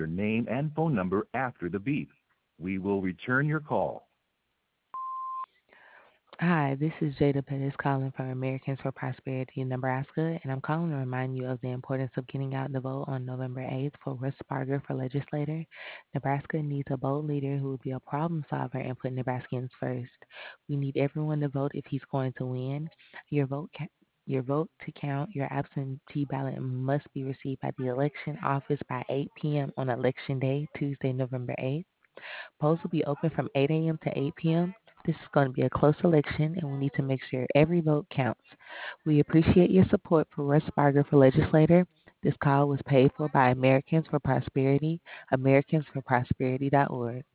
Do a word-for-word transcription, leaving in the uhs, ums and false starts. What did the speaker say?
your name and phone number after the beep. We will return your call. Hi, this is Jada Pettis calling from Americans for Prosperity in Nebraska, and I'm calling to remind you of the importance of getting out the vote on November eighth for Russ Sparger for legislator. Nebraska needs a bold leader who will be a problem solver and put Nebraskans first. We need everyone to vote if he's going to win. Your vote ca- your vote to count, your absentee ballot must be received by the election office by eight p.m. on Election Day, Tuesday, November eighth. Polls will be open from eight a m to eight p m. This is going to be a close election, and we need to make sure every vote counts. We appreciate your support for Russ Sparger for legislator. This call was paid for by Americans for Prosperity, americans for prosperity dot org.